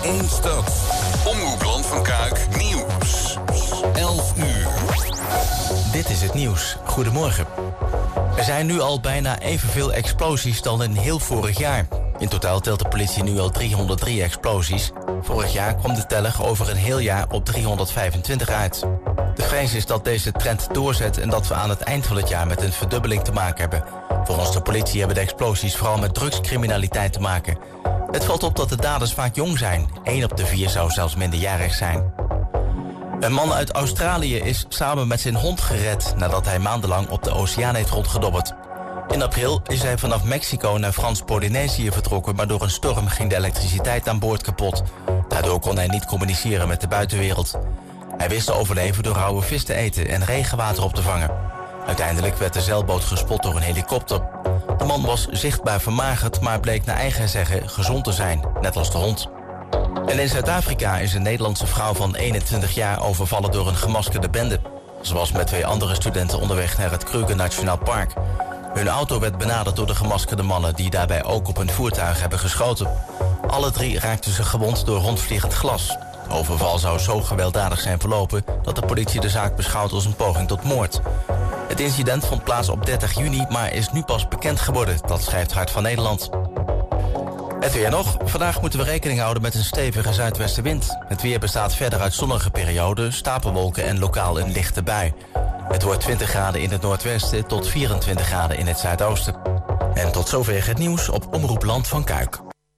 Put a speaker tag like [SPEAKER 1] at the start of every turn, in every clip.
[SPEAKER 1] één stad. Omroep Land van Kuik Nieuws. 11 uur.
[SPEAKER 2] Dit is het nieuws. Goedemorgen. Er zijn nu al bijna evenveel explosies dan in heel vorig jaar. In totaal telt de politie nu al 303 explosies. Vorig jaar kwam de teller over een heel jaar op 325 uit. De vrees is dat deze trend doorzet en dat we aan het eind van het jaar met een verdubbeling te maken hebben. Volgens de politie hebben de explosies vooral met drugscriminaliteit te maken. Het valt op dat de daders vaak jong zijn. 1 op de 4 zou zelfs minderjarig zijn. Een man uit Australië is samen met zijn hond gered nadat hij maandenlang op de oceaan heeft rondgedobberd. In april is hij vanaf Mexico naar Frans-Polynesië vertrokken, maar door een storm ging de elektriciteit aan boord kapot. Daardoor kon hij niet communiceren met de buitenwereld. Hij wist te overleven door rauwe vis te eten en regenwater op te vangen. Uiteindelijk werd de zeilboot gespot door een helikopter. De man was zichtbaar vermagerd, maar bleek naar eigen zeggen gezond te zijn, net als de hond. En in Zuid-Afrika is een Nederlandse vrouw van 21 jaar overvallen door een gemaskerde bende. Ze was met 2 andere studenten onderweg naar het Kruger Nationaal Park. Hun auto werd benaderd door de gemaskerde mannen die daarbij ook op hun voertuig hebben geschoten. Alle 3 raakten ze gewond door rondvliegend glas. De overval zou zo gewelddadig zijn verlopen dat de politie de zaak beschouwt als een poging tot moord. Het incident vond plaats op 30 juni, maar is nu pas bekend geworden. Dat schrijft Hart van Nederland. Het weer nog. Vandaag moeten we rekening houden met een stevige zuidwestenwind. Het weer bestaat verder uit zonnige perioden, stapelwolken en lokaal een lichte bui. Het wordt 20 graden in het noordwesten tot 24 graden in het zuidoosten. En tot zover het nieuws op Omroep Land van Kuik.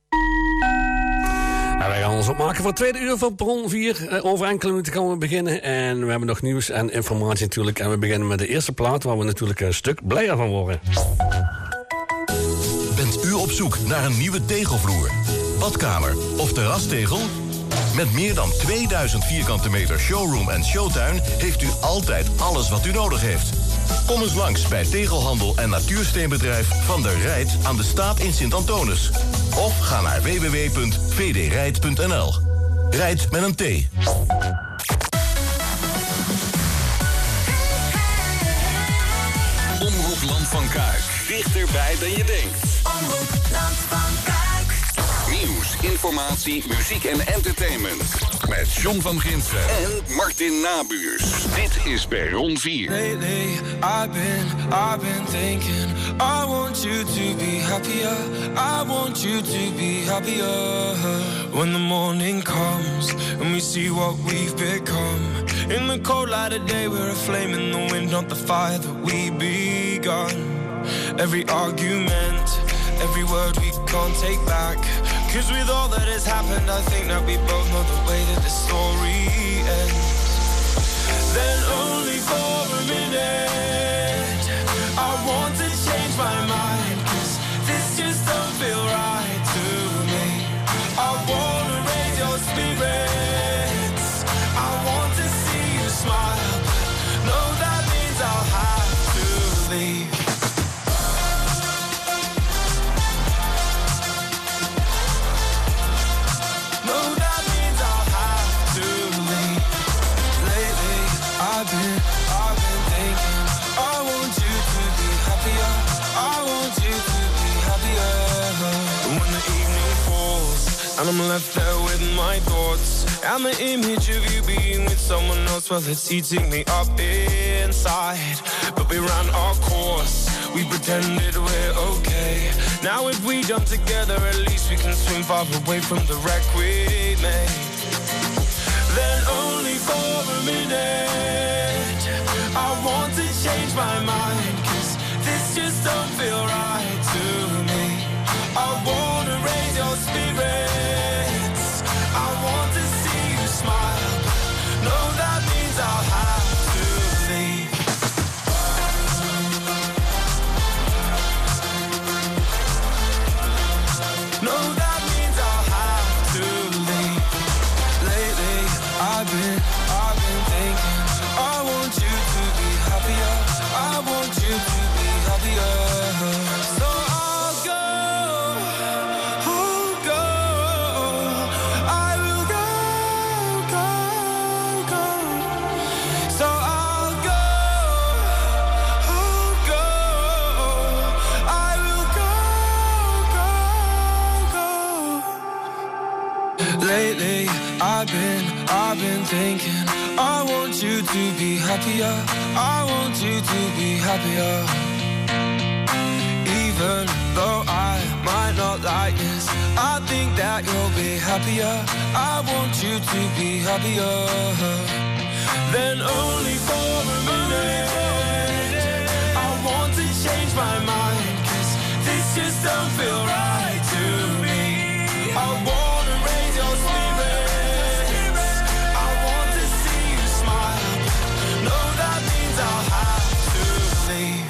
[SPEAKER 3] Ja, wij gaan ons opmaken voor het tweede uur van Perron 4. Over enkele minuten gaan we beginnen. En we hebben nog nieuws en informatie natuurlijk. En we beginnen met de eerste plaat waar we natuurlijk een stuk blijer van worden.
[SPEAKER 4] Bent u op zoek naar een nieuwe tegelvloer, badkamer of terrastegel? Met meer dan 2000 vierkante meter showroom en showtuin heeft u altijd alles wat u nodig heeft. Kom eens langs bij Tegelhandel en Natuursteenbedrijf Van der Rijt aan de Staat in Sint-Antonis. Of ga naar www.vdrijt.nl. Rijt met een T.
[SPEAKER 1] Omroep Land van Kuik. Dichterbij dan je denkt.
[SPEAKER 5] Omroep Land van Kuik.
[SPEAKER 1] Nieuws, informatie, muziek en entertainment. Met John van Ginsen en Martin Nabuurs. Dit is Perron 4.
[SPEAKER 6] Lately, I've been thinking, I want you to be happier. I want you to be happier. When the morning comes and we see what we've become. In the cold light of day, we're a flame in the wind, not the fire that we begun. Every argument, every word we can't take back. 'Cause with all that has happened, I think that we both know the way that the story ends. Then only for a minute, I want to change my mind. 'Cause this just don't feel right to me. I wanna raise your spirits, I want to see you smile. No, that means I'll have to leave. I've been thinking, I want you to be happier. I want you to be happier. When the evening falls and I'm left there with my thoughts, and the image of you being with someone else, well, it's eating me up inside. But we ran our course, we pretended we're okay. Now if we jump together, at least we can swim far away from the wreck we made. Then only for a minute, I want to change my mind. 'Cause this just don't feel right to me. I wanna raise your spirits, I want to see you smile. No, that means I'll have to leave. No, that means I'll have to leave. Lately, I've been thinking, I want you to be happier. I want I've been thinking, I want you to be happier. I want you to be happier. Even though I might not like this, I think that you'll be happier. I want you to be happier. Then only for a minute, I want to change my mind, 'cause this just don't feel right to me. I wanna raise your spirits, I want to see you smile. No, that means I'll have to leave.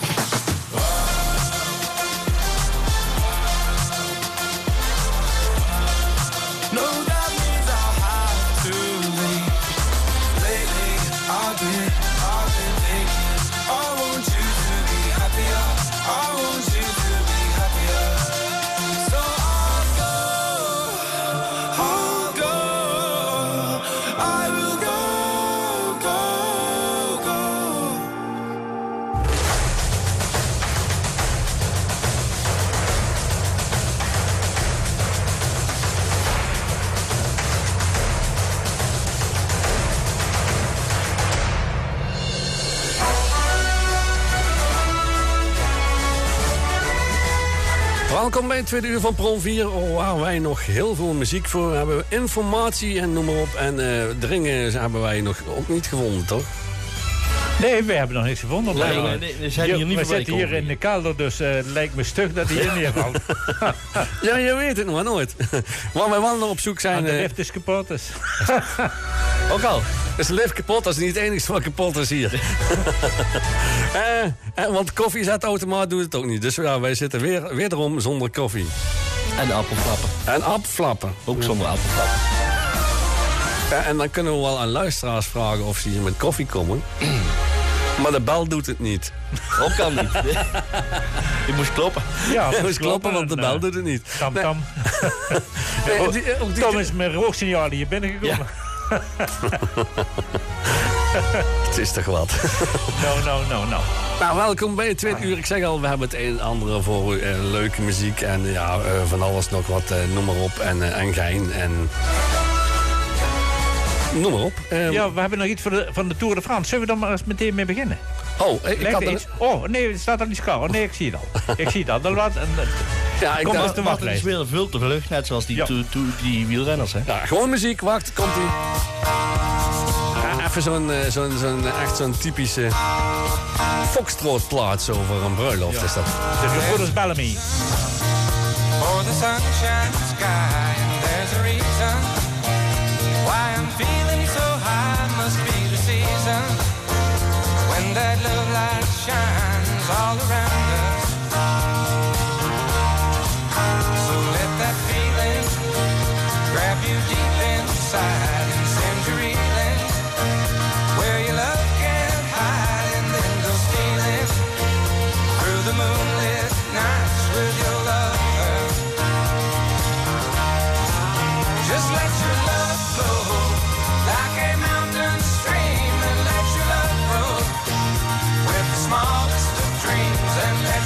[SPEAKER 6] No, that means I'll have to leave. Lately, I've been thinking, I want you to be happier. I want you to be happier. So I'll go, I will go.
[SPEAKER 3] Welkom bij het tweede uur van Bron 4, waar wij nog heel veel muziek voor hebben. Informatie en noem maar op. En dringen hebben wij nog ook niet gevonden, toch?
[SPEAKER 7] Nee, we hebben nog niks gevonden.
[SPEAKER 8] Nee, we zijn hier niet
[SPEAKER 7] we zitten hier in de kelder, dus het lijkt me stug dat hij hier neervalt.
[SPEAKER 3] Ja, je weet het nog maar nooit. Maar wij willen op zoek zijn...
[SPEAKER 7] En de lift is kapot, dus.
[SPEAKER 3] Ook al. Is de lift kapot? Dat is niet het enige wat kapot is hier. Want koffiezetautomaat doet het ook niet. Dus ja, wij zitten wederom zonder koffie.
[SPEAKER 8] En appelflappen.
[SPEAKER 3] En appelflappen.
[SPEAKER 8] Ook zonder appelflappen.
[SPEAKER 3] En dan kunnen we wel aan luisteraars vragen of ze hier met koffie komen. Maar de bel doet het niet.
[SPEAKER 8] Dat kan niet. Je moest kloppen.
[SPEAKER 7] Ja,
[SPEAKER 3] je moest kloppen, want de bel doet het niet.
[SPEAKER 7] Tam. Tom is met rooksignaal hier binnengekomen. Ja.
[SPEAKER 3] Het is toch wat.
[SPEAKER 7] No.
[SPEAKER 3] Nou, welkom bij het tweede uur. Ik zeg al, we hebben het een en ander voor leuke muziek. En ja, van alles nog wat, noem maar op. En gein en... Noem maar op.
[SPEAKER 7] Ja, we hebben nog iets van de Tour de France. Zullen we dan maar eens meteen mee beginnen?
[SPEAKER 3] Oh, ik had
[SPEAKER 7] iets. Oh, nee, het staat al niet klaar. Oh, nee, ik zie het al. Ik zie het al. Dan laat...
[SPEAKER 3] Ja, ik dacht...
[SPEAKER 8] Het is weer veel te vlug, net zoals die wielrenners, hè?
[SPEAKER 3] Ja, gewoon muziek. Wacht, komt-ie. Ja, even zo'n typische foxtrotplaats over een bruiloft is dat.
[SPEAKER 7] De gebroeders Bellamy.
[SPEAKER 6] For the sunshine sky, and there's a reason why I'm feeling so high. Must be the season when that love light shines all around us. So let that feeling grab you deep inside and send you reeling where your love can't hide, and then go stealing through the moonlit nights with your lover. Just let your love flow like a mountain stream, and let your love grow with the smallest of dreams, and let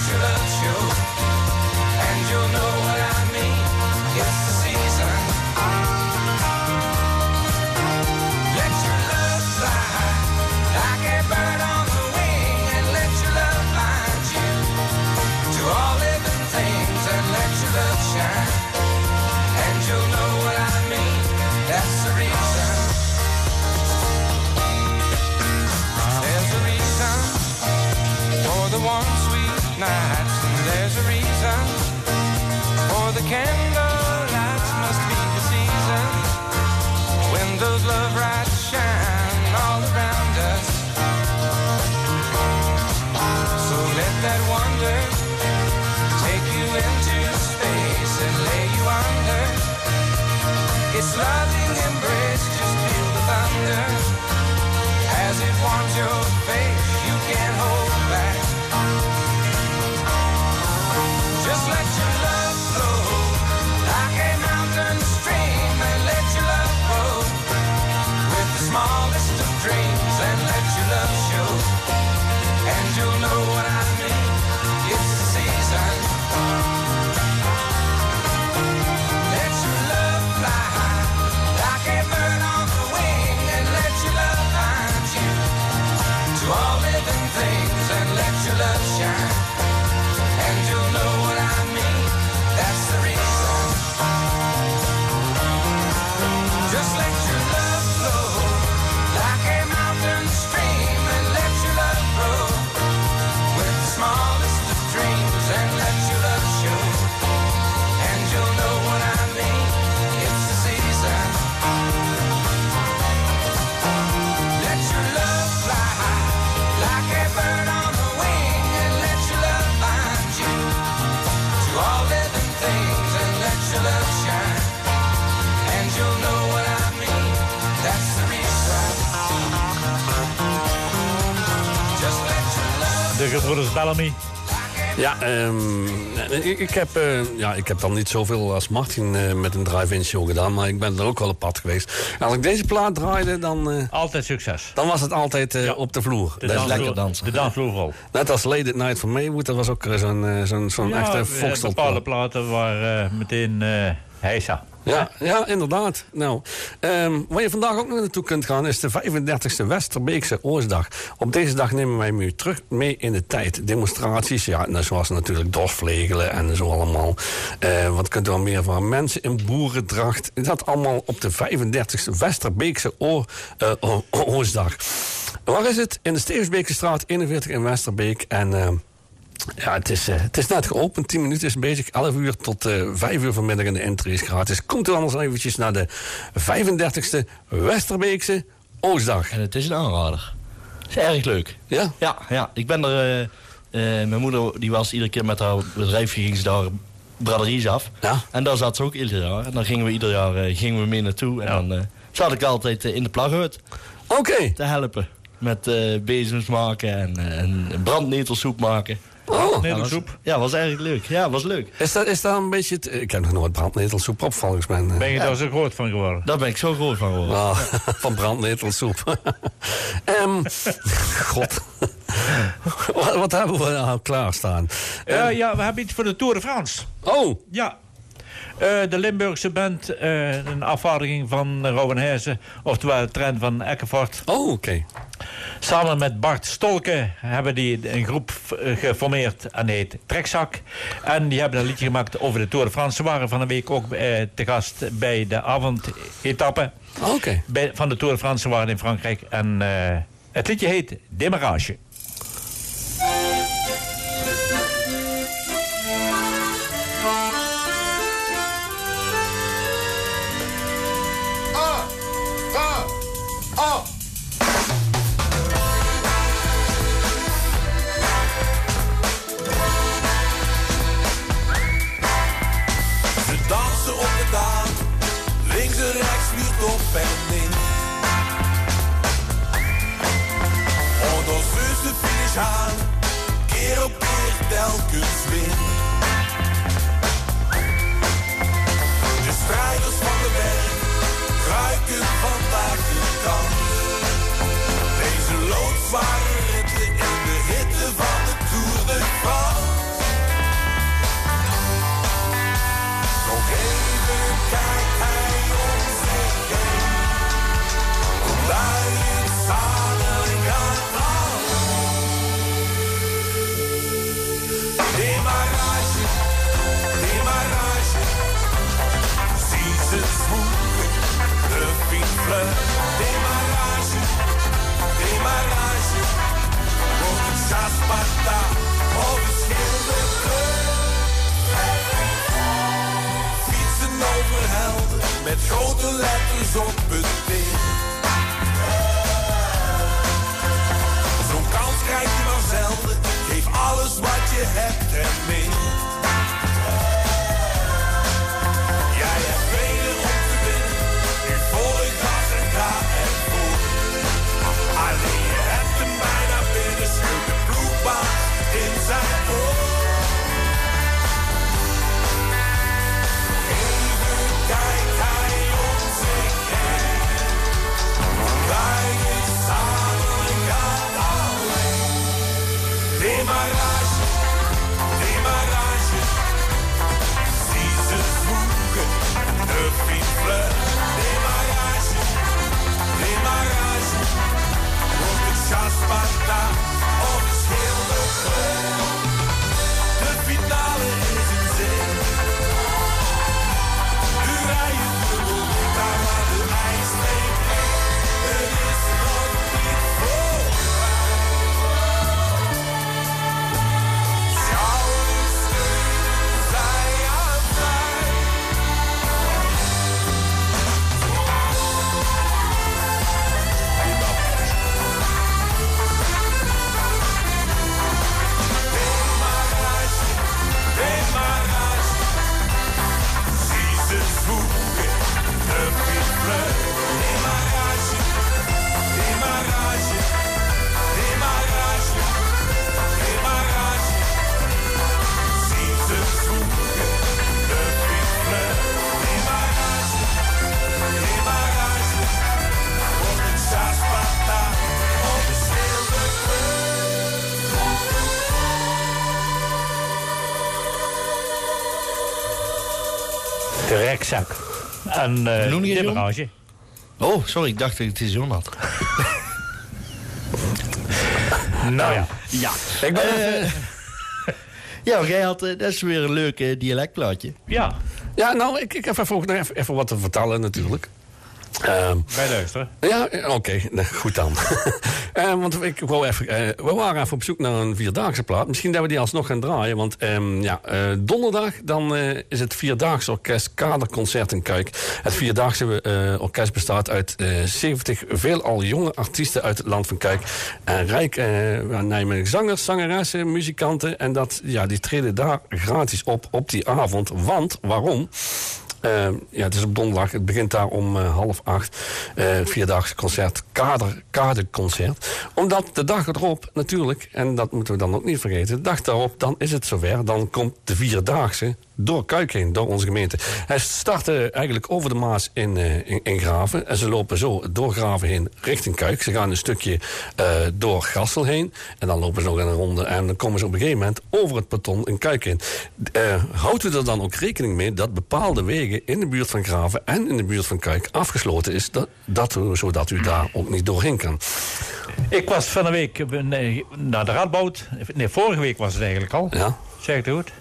[SPEAKER 6] living things and let your love shine. And you'll know what I mean. That's the reason. Just let your love flow like a mountain stream and let your love grow with the smallest of dreams and let your love show. And you'll know what I mean. It's the season. Let your love fly high like a bird on the wing and let your love find you to all living things and let your love shine. And you'll know what I mean. That's the reason. Just let your love.
[SPEAKER 7] De gebroeders Bellamy.
[SPEAKER 3] Ja, ik heb dan niet zoveel als Martin met een drive-in show gedaan, maar ik ben er ook wel op pad geweest. En als ik deze plaat draaide, dan...
[SPEAKER 7] Altijd succes.
[SPEAKER 3] Dan was het altijd op de vloer.
[SPEAKER 7] Dat is lekker dansen. De dansvloer vooral.
[SPEAKER 3] Net als Late at Night van Maywood, dat was ook zo'n echte foxtrot.
[SPEAKER 7] Bepaalde platen waar meteen heisa.
[SPEAKER 3] Ja, inderdaad. Nou, waar je vandaag ook nog naartoe kunt gaan is de 35e Westerbeekse Oosdag. Op deze dag nemen wij u terug mee in de tijd. Demonstraties, zoals natuurlijk dorpsvlegelen en zo allemaal. Wat kunt u al meer van? Mensen in boerendracht. Dat allemaal op de 35e Westerbeekse Oosdag. Waar is het? In de Stevensbeekstraat 41 in Westerbeek. En... het is net geopend. 10 minuten is bezig. 11 uur tot 5 uur vanmiddag in de entree is gratis. Komt u anders eventjes naar de 35e Westerbeekse Oosdag.
[SPEAKER 8] En het is een aanrader. Het is erg leuk.
[SPEAKER 3] Ja?
[SPEAKER 8] Ja. Ik ben er... mijn moeder die was iedere keer met haar bedrijfje, ging ze daar braderies af. Ja. En daar zat ze ook ieder jaar. En dan gingen we ieder jaar mee naartoe. En dan zat ik altijd in de plaghut.
[SPEAKER 3] Oké.
[SPEAKER 8] Te helpen. Met bezems maken en brandnetelsoep maken.
[SPEAKER 7] Netelsoep?
[SPEAKER 8] Was erg leuk. Ja, was leuk.
[SPEAKER 3] Is dat een beetje... Ik heb nog nooit brandnetelsoep op, volgens mij.
[SPEAKER 7] Ben je daar zo groot van geworden?
[SPEAKER 8] Daar ben ik zo groot van geworden.
[SPEAKER 3] Oh, van brandnetelsoep. God. Wat hebben we nou klaarstaan?
[SPEAKER 7] We hebben iets voor de Tour de France.
[SPEAKER 3] Oh!
[SPEAKER 7] Ja. De Limburgse band, een afvaardiging van Rowan Heijzen, oftewel Trent van Eckevoort.
[SPEAKER 3] Oh, oké.
[SPEAKER 7] Samen met Bart Stolke hebben die een groep geformeerd en heet Trekzak. En die hebben een liedje gemaakt over de Tour de France. Ze waren van een week ook te gast bij de avondetappe van de Tour de France. Ze waren in Frankrijk. En het liedje heet Démarrage.
[SPEAKER 6] Keer op keer telkens win. De strijders van de berg ruiken vandaag de kans. Deze loodzware ritten in de hitte van de Tour de France. Nog even kijkt hij om zich heen. Omdat het samen gaat halen. Démarrage, démarrage. Zie ze zwoegen, de fiefle. Démarrage, démarrage. Wordt het Sasparta of een schilderkleur. Fietsen over helden met grote letters op het beeld. Zo'n kans krijg je maar zelden. Geef alles wat je hebt en meer. Jij hebt velen om te winnen. Nu volle gas en ga ervoor. Alleen je hebt hem bijna binnen. Schud de ploegbaas in zijn oor. Even kijkt hij om zich heen. Wij het samen gaat alleen. Démarrage, démarrage. Zie ze zwoegen, de fiefle. Démarrage, démarrage. Wordt het Sasparta
[SPEAKER 7] De rekzak. En de barrage.
[SPEAKER 8] Oh, sorry, ik dacht dat ik het is John had.
[SPEAKER 7] Nou ja.
[SPEAKER 8] Ja. Ik ben ja, jij had, dat is weer een leuk dialectplaatje.
[SPEAKER 7] Ja.
[SPEAKER 3] Ja, nou, ik heb even wat te vertellen natuurlijk.
[SPEAKER 7] Wij luisteren.
[SPEAKER 3] Ja, oké. Goed dan. Want ik wou even, we waren even op zoek naar een vierdaagse plaat. Misschien dat we die alsnog gaan draaien. Want donderdag dan is het Vierdaagse Orkest Kaderconcert in Kuik. Het Vierdaagse orkest bestaat uit 70 veelal jonge artiesten uit het land van Kuik. Rijk Nijmegen zangers, zangeressen, muzikanten. En die treden daar gratis op die avond. Want, waarom? Het is op donderdag. Het begint daar om 7:30. Vierdaagse concert, kaderconcert. Omdat de dag erop natuurlijk, en dat moeten we dan ook niet vergeten, de dag daarop, dan is het zover. Dan komt de Vierdaagse door Kuik heen, door onze gemeente. Hij startte eigenlijk over de Maas in Graven. En ze lopen zo door Graven heen richting Kuik. Ze gaan een stukje door Gassel heen. En dan lopen ze nog een ronde. En dan komen ze op een gegeven moment over het peloton in Kuik heen. Houdt u er dan ook rekening mee dat bepaalde wegen in de buurt van Graven en in de buurt van Kuik afgesloten is, zodat u daar ook niet doorheen kan.
[SPEAKER 7] Ik was van de week naar de Radboud. Nee, vorige week was het eigenlijk al.
[SPEAKER 3] Ja.
[SPEAKER 7] Zeg ik het goed?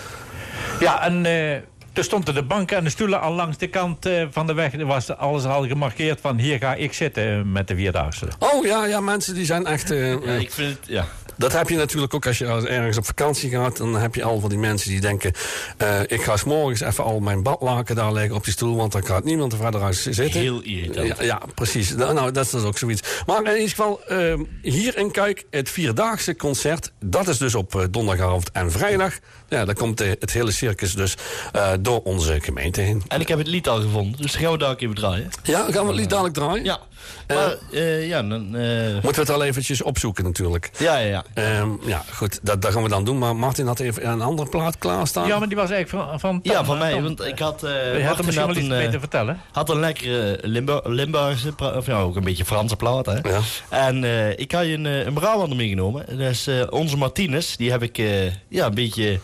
[SPEAKER 7] Ja, en toen stonden de banken en de stoelen al langs de kant van de weg. Er was alles al gemarkeerd van hier ga ik zitten met de Vierdaagse.
[SPEAKER 3] Oh ja, mensen die zijn echt...
[SPEAKER 8] ik vind het, ja.
[SPEAKER 3] Dat heb je natuurlijk ook als je ergens op vakantie gaat. Dan heb je al van die mensen die denken, ik ga 's morgens even al mijn badlaken daar leggen op die stoel, want dan gaat niemand er verder uit zitten.
[SPEAKER 8] Heel irritant.
[SPEAKER 3] Ja, precies. Nou, dat is dus ook zoiets. Maar in ieder geval, hier in Kuik, het Vierdaagse concert, dat is dus op donderdagavond en vrijdag. Ja, dan komt het hele circus dus door onze gemeente heen.
[SPEAKER 8] En ik heb het lied al gevonden, dus gaan we daar even draaien.
[SPEAKER 3] Ja, gaan we het lied dadelijk draaien?
[SPEAKER 8] Ja. Maar, dan...
[SPEAKER 3] Moeten we het al eventjes opzoeken natuurlijk.
[SPEAKER 8] Ja.
[SPEAKER 3] Goed, dat gaan we dan doen. Maar Martin had even een andere plaat klaarstaan.
[SPEAKER 7] Ja, maar die was eigenlijk van
[SPEAKER 8] ja, van mij, want ik had...
[SPEAKER 7] je had er misschien wel iets mee te vertellen.
[SPEAKER 8] Had een lekkere Limburgse, of ja, ook een beetje Franse plaat, hè.
[SPEAKER 3] Ja.
[SPEAKER 8] En ik had een Brabander meegenomen. Dat is onze Martinez. Die heb ik een beetje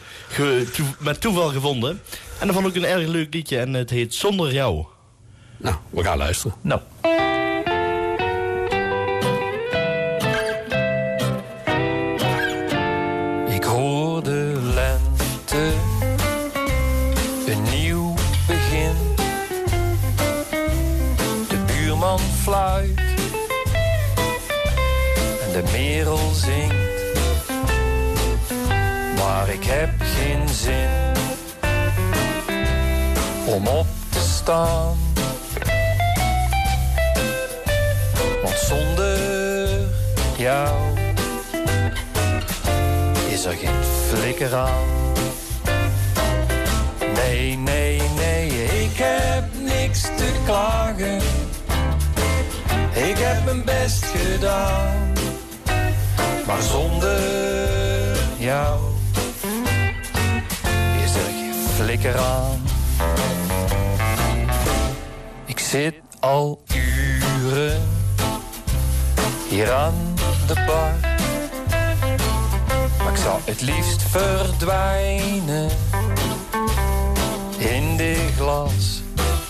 [SPEAKER 8] met toeval gevonden. En dat vond ik een erg leuk liedje. En het heet Zonder Jou.
[SPEAKER 3] Nou, we gaan luisteren.
[SPEAKER 7] Nou.
[SPEAKER 9] Ik hoor de lente, een nieuw begin. De buurman fluit en de merel zingt. Maar ik heb geen zin om op te staan. Want zonder jou is er geen flikker aan. Nee, ik heb niks te klagen. Ik heb mijn best gedaan. Maar zonder jou is er geen flikker aan. Ik zit al uren hier aan de bar. Maar ik zou het liefst verdwijnen in dit glas.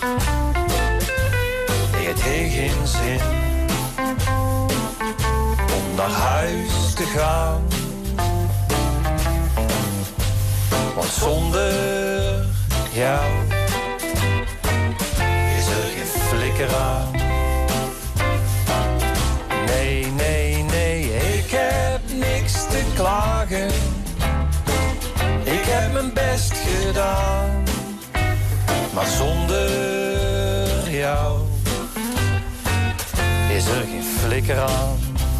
[SPEAKER 9] Ik heb geen zin om naar huis te gaan. Want zonder jou is er geen flikker aan. Nee, nee, nee, ik heb niks te klagen. Ik heb mijn best gedaan. Maar zonder jou is er geen flikker aan.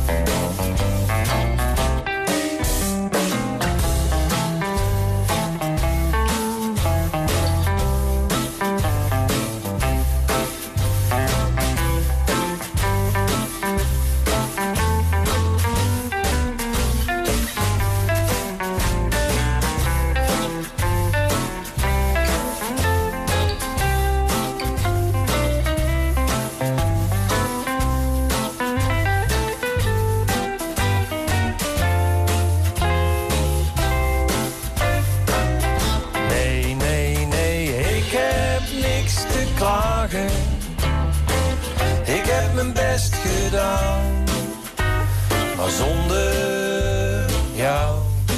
[SPEAKER 9] Ik heb mijn best gedaan, maar zonder jou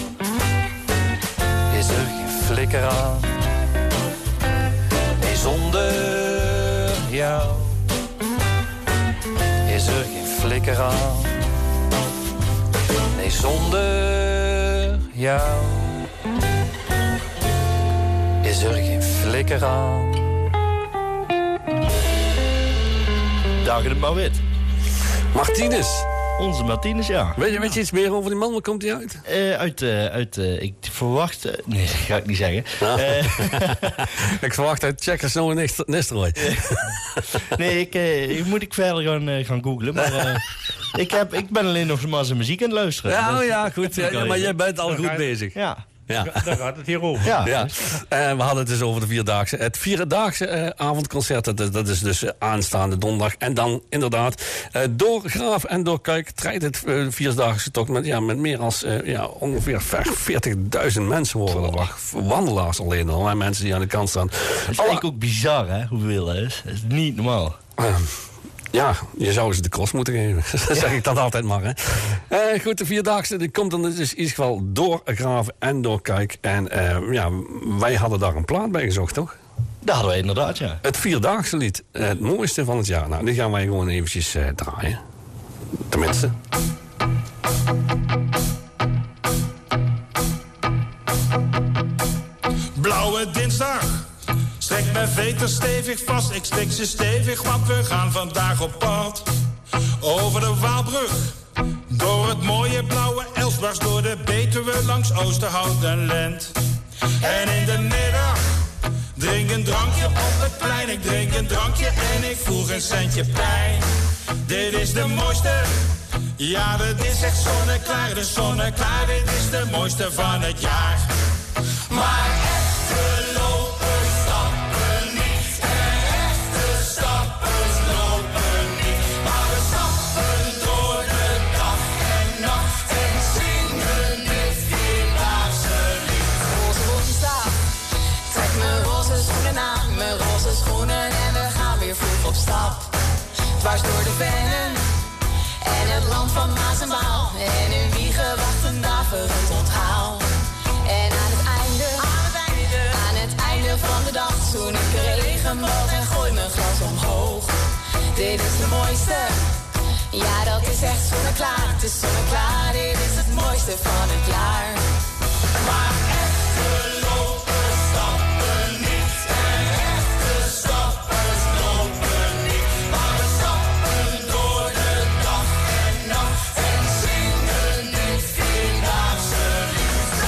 [SPEAKER 9] is er geen flikker aan. Nee, zonder jou is er geen flikker aan. Nee, zonder jou is er geen flikker aan.
[SPEAKER 8] Dagen de Bouwwit.
[SPEAKER 3] Martinez.
[SPEAKER 8] Onze Martinez, ja.
[SPEAKER 3] Weet je iets meer over die man? Waar komt hij uit?
[SPEAKER 8] Ik verwacht... nee, dat ga ik niet zeggen.
[SPEAKER 3] Ja. Ik verwacht uit Tsjechië Nistelrooy.
[SPEAKER 8] Nee, ik moet verder gaan googlen. Maar ik ben alleen nog maar zijn muziek aan het luisteren.
[SPEAKER 3] Ja,
[SPEAKER 8] dus,
[SPEAKER 3] ja, goed. Ja, maar jij bent al goed bezig.
[SPEAKER 8] Ja.
[SPEAKER 3] Ja.
[SPEAKER 7] Daar gaat het hier over.
[SPEAKER 3] Ja. We hadden het dus over de Vierdaagse. Het Vierdaagse avondconcert, dat is dus aanstaande donderdag. En dan inderdaad, door Graaf en door Kuik draait het Vierdaagse toch met meer dan ongeveer 40.000 mensen worden er wacht. Wandelaars alleen al, en mensen die aan de kant staan.
[SPEAKER 8] Dat is eigenlijk ook bizar, hè, hoeveel dat is. Dat is niet normaal.
[SPEAKER 3] Ja, je zou ze de cross moeten geven. Dat zeg ik dan altijd maar. Hè. Goed, de Vierdaagse die komt dan dus in ieder geval door Graven en door Kuik. En wij hadden daar een plaat bij gezocht, toch?
[SPEAKER 8] Dat hadden wij inderdaad, ja.
[SPEAKER 3] Het Vierdaagse lied. Het mooiste van het jaar. Nou, die gaan wij gewoon eventjes draaien. Tenminste.
[SPEAKER 10] Blauwe dinsdag. Strek mijn veter stevig vast, ik stik ze stevig, want we gaan vandaag op pad. Over de Waalbrug, door het mooie blauwe Elsbars, door de Betuwe langs Oosterhout en Lent. En in de middag, drink een drankje op het plein, ik drink een drankje en ik voel geen centje pijn. Dit is de mooiste, ja dit is echt zonneklaar, de zonneklaar, dit is de mooiste van het jaar. Maar echte lopen stappen niet, en echte stappers lopen niet. Maar we stappen door de dag en nacht en zingen dit Vierdaagse lied.
[SPEAKER 5] Roze woensdag, trek mijn roze schoenen aan, mijn roze schoenen en we gaan weer vroeg op stap. Dwars door de vennen en het land van Maas en Waal. En in Wiegen wacht een daverend onthaal. En aan het einde van de dag zoen ik de regenboog en gooi mijn glas omhoog. Dit is de mooiste, ja dat is echt zonneklaar. Het is zonneklaar, dit is het mooiste van het jaar.
[SPEAKER 10] Maar echte lopers stappen niet, en echte stappers lopen niet. Maar we stappen door de dag en nacht en zingen dit Vierdaagse lied.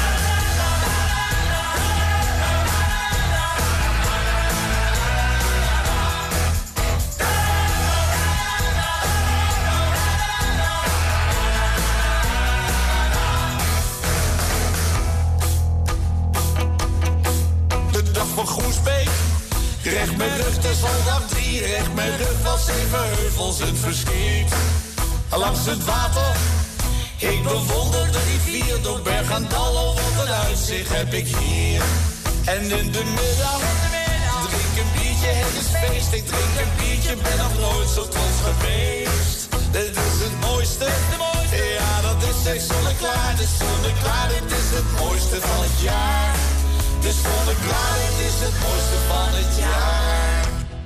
[SPEAKER 10] Van Groesbeek, recht mijn rug, de zondag 3, recht mijn rug van 7 heuvels het verschiet. Langs het water, ik bewonder de rivier, door berg en dal, wat een uitzicht heb ik hier. En in de middag, drink een biertje, het is feest, ik drink een biertje, ben nog nooit zo trots geweest. Dit is het mooiste, ja dat is echt zonneklaar, dit is zonneklaar, dit is het mooiste van het jaar.
[SPEAKER 6] Dus stond ik klaar, het is het mooiste van het jaar.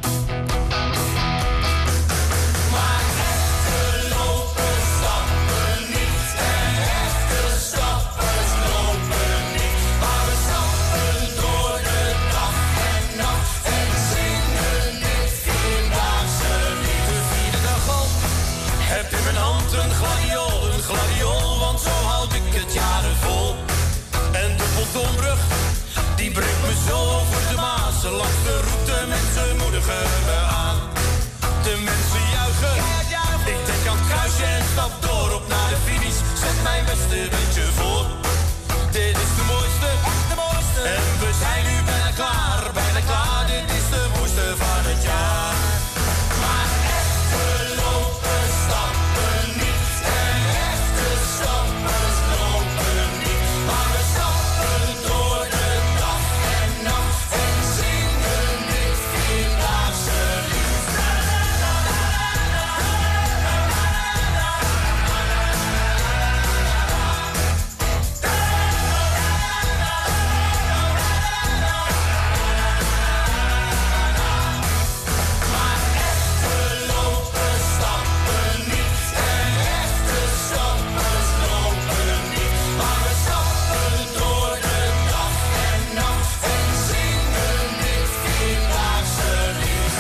[SPEAKER 6] Maar echte lopen stappen niet. En echte stappers lopen niet. Maar we stappen door de dag en nacht. En zingen dit vierdaagse lied. De vierde dag al heb in mijn hand een gladiool, want zo houd ik het jaren vol. En de Pontonbrug, die brengt me zo over de Maas. Langs de route, mensen moedigen me aan. De mensen juichen, ik denk aan het kruisje en stap door op naar de finish. Zet mijn beste beetje voor. Dit is de mooiste, en we zijn nu bijna klaar. Dit is de mooiste van het jaar. Maar echte lopen stappen niet. En echte stappers lopen niet. Maar we stappen door de dag en nacht. En zingen dit vierdaagse lied. Maar echte lopen stappen niet. En echte stappers lopen niet. Maar we stappen door de dag en nacht. En zingen dit vierdaagse lied.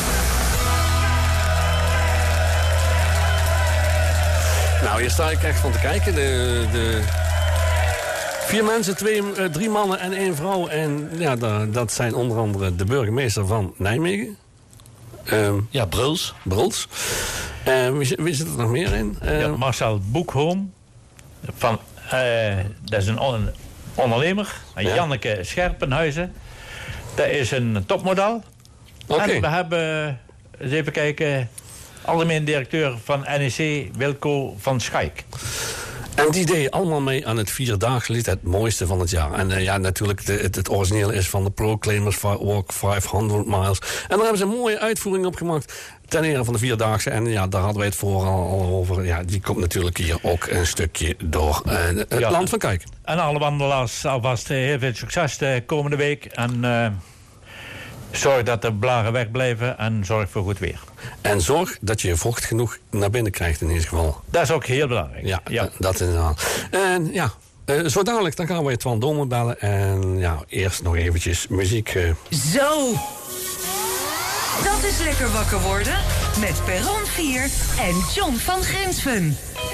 [SPEAKER 3] Nou, hier sta ik echt van te kijken. De 4 mensen, 3 mannen en 1 vrouw. En ja, dat zijn onder andere de burgemeester van Nijmegen.
[SPEAKER 8] Ja, Bruls.
[SPEAKER 3] Wie zit er nog meer in?
[SPEAKER 7] Ja, Marcel Boekhoom. Dat is een ondernemer.
[SPEAKER 3] Ja.
[SPEAKER 7] Janneke Scherpenhuizen. Dat is een topmodel.
[SPEAKER 3] Oké.
[SPEAKER 7] En we hebben, eens even kijken, algemeen directeur van NEC, Wilco van Schaik.
[SPEAKER 3] En die deden allemaal mee aan het vierdaagse lied, het mooiste van het jaar. En ja, natuurlijk, het origineel is van de Proclaimers Walk 500 Miles. En daar hebben ze een mooie uitvoering op gemaakt ten ere van de vierdaagse. En ja, daar hadden wij het vooral al over. Ja, die komt natuurlijk hier ook een stukje door het land van Kuik.
[SPEAKER 7] En alle wandelaars alvast heel veel succes de komende week. En zorg dat de blaren wegblijven en zorg voor goed weer.
[SPEAKER 3] En zorg dat je vocht genoeg naar binnen krijgt in ieder geval.
[SPEAKER 7] Dat is ook heel belangrijk.
[SPEAKER 3] Ja. Dat inderdaad. En ja, zo dadelijk dan gaan we Twan Domen bellen. En ja, eerst nog eventjes muziek.
[SPEAKER 11] Zo! Dat is lekker wakker worden met Perron 4 en John van Grinsven.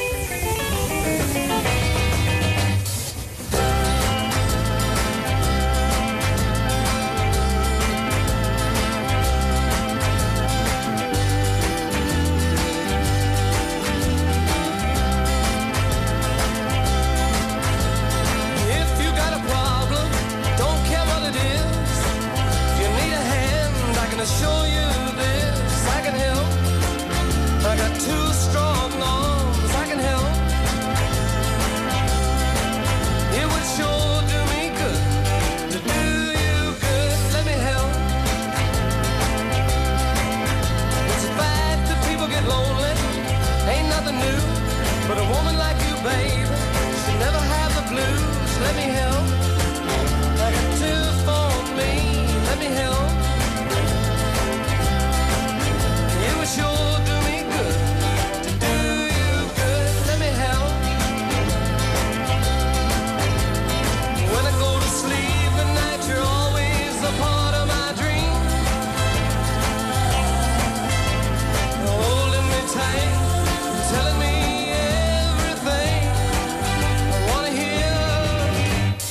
[SPEAKER 6] Show you this, I can help. I got 2 strong arms, I can help. It would sure do me good to do you good. Let me help. It's a fact that people get lonely, ain't nothing new. But a woman like you, babe, should never have the blues. Let me help. I got 2 for me, let me help. It would sure do me good to do you good. Let me help. When I go to sleep at night, you're always a part of my dream. Holding me tight, telling me everything I wanna hear.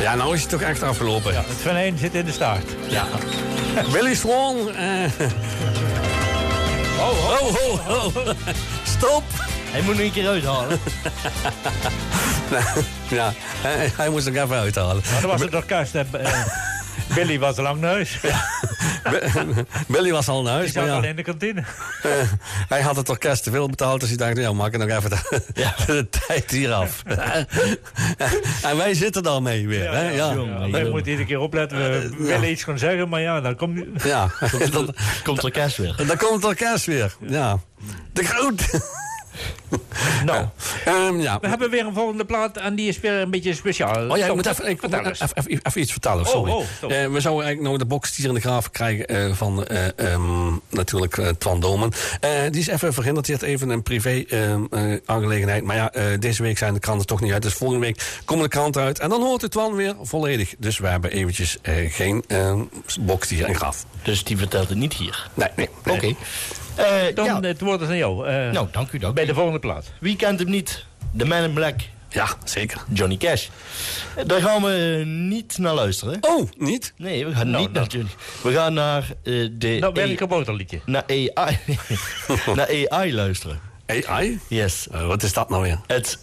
[SPEAKER 3] Ja, nou is het toch echt afgelopen.
[SPEAKER 7] Ja, het venijn zit in de staart.
[SPEAKER 3] Ja. Willy Swan. Oh. Stop.
[SPEAKER 8] Hij moet nu een keer uithalen.
[SPEAKER 3] Ja, hij moest nog even uithalen.
[SPEAKER 7] Nou, dat was het orkest. Billy was al lang naar huis. Ja.
[SPEAKER 3] Billy was al naar huis.
[SPEAKER 7] Die zat al in de kantine.
[SPEAKER 3] Hij had het orkest te veel betaald, dus hij dacht, ja, maak er nog even de tijd hier af. En wij zitten dan mee weer. Hè? Ja.
[SPEAKER 7] Wij moeten iedere keer opletten. We willen iets gaan zeggen, maar ja, dan komt...
[SPEAKER 3] Ja.
[SPEAKER 8] komt het orkest weer.
[SPEAKER 3] Dan komt het orkest weer, ja. De Groot.
[SPEAKER 7] Nou, we hebben weer een volgende plaat en die is weer een beetje speciaal.
[SPEAKER 3] Oh ja, ik moet even iets vertellen, sorry. We zouden eigenlijk nog de box hier in de graaf krijgen van natuurlijk Twan Domen. Die is even verhinderd, die had even een privé aangelegenheid. Maar ja, deze week zijn de kranten toch niet uit, dus volgende week komen de kranten uit. En dan hoort het Twan weer volledig. Dus we hebben eventjes geen box hier in de graaf.
[SPEAKER 8] Dus die vertelt het niet hier?
[SPEAKER 3] Nee.
[SPEAKER 8] Oké.
[SPEAKER 7] Dan het woord is aan jou.
[SPEAKER 8] Nou, dank u.
[SPEAKER 7] Bij de volgende plaat.
[SPEAKER 8] Wie kent hem niet? The Man in Black.
[SPEAKER 3] Ja, zeker.
[SPEAKER 8] Johnny Cash. Daar gaan we niet naar luisteren.
[SPEAKER 3] Oh, niet?
[SPEAKER 8] Nee, we gaan niet naar Johnny. We gaan naar de...
[SPEAKER 7] Nou, ben ik een boterliedje.
[SPEAKER 8] Naar AI. Naar AI luisteren.
[SPEAKER 3] AI?
[SPEAKER 8] Yes.
[SPEAKER 3] Wat is dat nou weer?
[SPEAKER 8] Het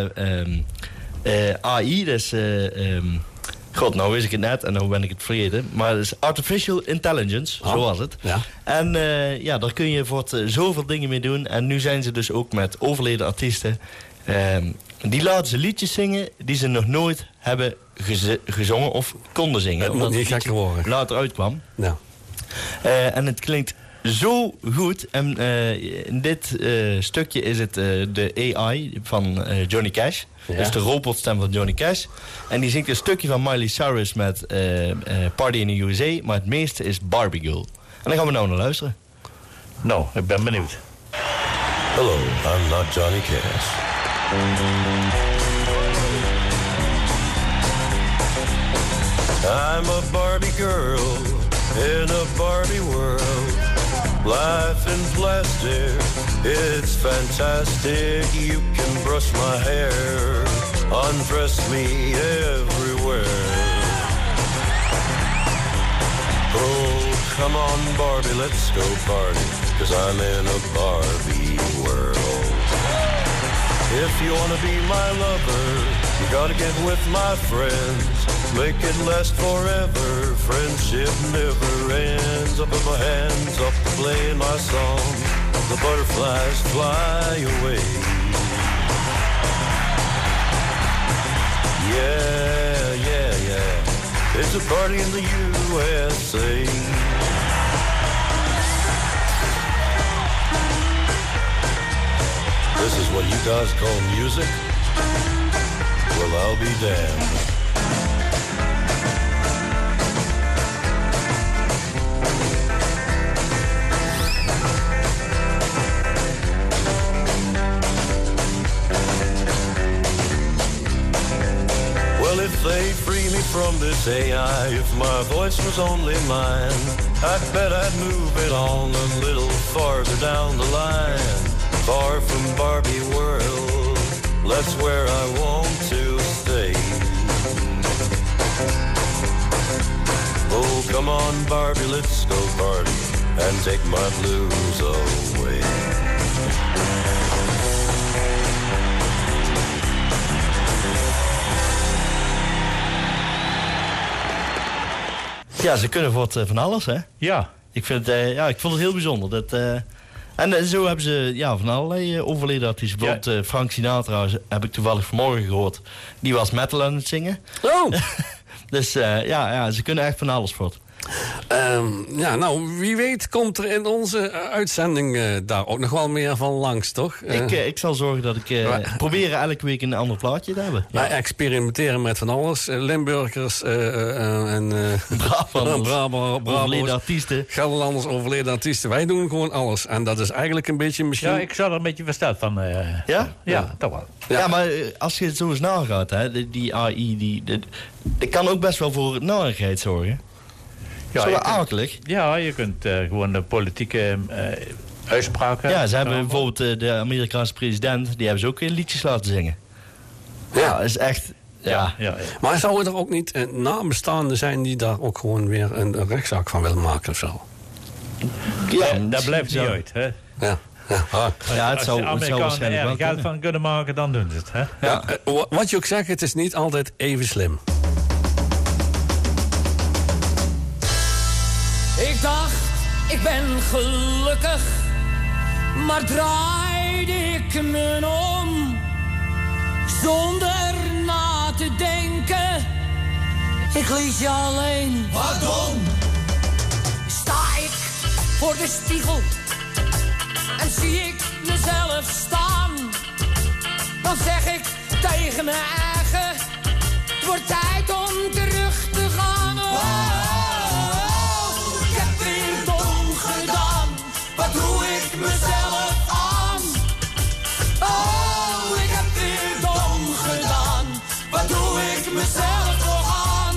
[SPEAKER 8] AI, dus... God, nou wist ik het net en nou ben ik het vergeten. Maar het is Artificial Intelligence, zo was het.
[SPEAKER 3] Ja.
[SPEAKER 8] En daar kun je voor zoveel dingen mee doen. En nu zijn ze dus ook met overleden artiesten. Die laten ze liedjes zingen die ze nog nooit hebben gezongen of konden zingen.
[SPEAKER 3] Het moet niet gekker worden.
[SPEAKER 8] Later uitkwam.
[SPEAKER 3] Ja.
[SPEAKER 8] En het klinkt zo goed. En in dit stukje is het de AI van Johnny Cash.
[SPEAKER 3] Ja.
[SPEAKER 8] Dus de robotstem van Johnny Cash. En die zingt een stukje van Miley Cyrus met Party in the USA. Maar het meeste is Barbie Girl. En daar gaan we nou naar luisteren.
[SPEAKER 7] Nou, ik ben benieuwd.
[SPEAKER 12] Hello, I'm not Johnny Cash. I'm a Barbie girl in a Barbie world. Life in plastic, it's fantastic. You can brush my hair, undress me everywhere. Oh, come on Barbie, let's go party, 'cause I'm in a Barbie world. If you wanna be my lover, you gotta get with my friends. Make it last forever, friendship never ends. Up in my hands, up playing my song. The butterflies fly away. Yeah, yeah, yeah. It's a party in the USA. This is what you guys call music? Well, I'll be damned. Well, if they free me from this AI, if my voice was only mine, I'd bet I'd move it on a little farther down the line. Far from Barbie world, that's where I want to stay. Oh, come on Barbie, let's go party and take my blues away.
[SPEAKER 8] Ja, ze kunnen voor van alles, hè?
[SPEAKER 7] Ja.
[SPEAKER 8] Ik vond het heel bijzonder. En zo hebben ze van allerlei overleden artiesten. Bijvoorbeeld Frank Sinatra heb ik toevallig vanmorgen gehoord. Die was metal aan het zingen.
[SPEAKER 3] Oh!
[SPEAKER 8] Dus ze kunnen echt van alles voort.
[SPEAKER 3] Nou, wie weet komt er in onze uitzending daar ook nog wel meer van langs, toch?
[SPEAKER 8] Ik zal zorgen dat ik proberen elke week een ander plaatje te hebben.
[SPEAKER 3] Wij experimenteren met van alles. Limburgers en
[SPEAKER 8] overleden artiesten.
[SPEAKER 3] Gelderlanders, overleden artiesten. Wij doen gewoon alles. En dat is eigenlijk een beetje misschien...
[SPEAKER 7] Ja, ik zou er een beetje versteld van...
[SPEAKER 8] Ja?
[SPEAKER 7] Ja, toch wel.
[SPEAKER 8] Ja, maar als je het zo eens nagaat, hè, die AI, dat kan ook best wel voor narigheid zorgen.
[SPEAKER 7] Ja,
[SPEAKER 8] zo akelig.
[SPEAKER 7] Ja, je kunt gewoon de politieke uitspraken...
[SPEAKER 8] Ja, ze hebben bijvoorbeeld de Amerikaanse president... die hebben ze ook liedjes laten zingen. Ja, dat is echt
[SPEAKER 7] Ja.
[SPEAKER 3] Maar zouden er ook niet nabestaanden zijn die daar ook gewoon weer een rechtszaak van willen maken of zo?
[SPEAKER 7] Ja, dat blijft niet uit, hè?
[SPEAKER 3] Ja.
[SPEAKER 8] Het zou
[SPEAKER 7] als de Amerikanen er geld
[SPEAKER 8] kunnen.
[SPEAKER 7] van kunnen maken, dan doen ze het, hè?
[SPEAKER 3] Ja, wat je ook zegt, het is niet altijd even slim.
[SPEAKER 13] Ik dacht, ik ben gelukkig, maar draaide ik me om. Zonder na te denken, ik liet je alleen. Waarom? Sta ik voor de spiegel en zie ik mezelf staan. Dan zeg ik tegen mijn eigen, het wordt tijd om terug te gaan. Ik heb weer dom gedaan, wat doe ik mezelf aan? Oh, ik heb weer dom gedaan, wat doe ik mezelf nog aan?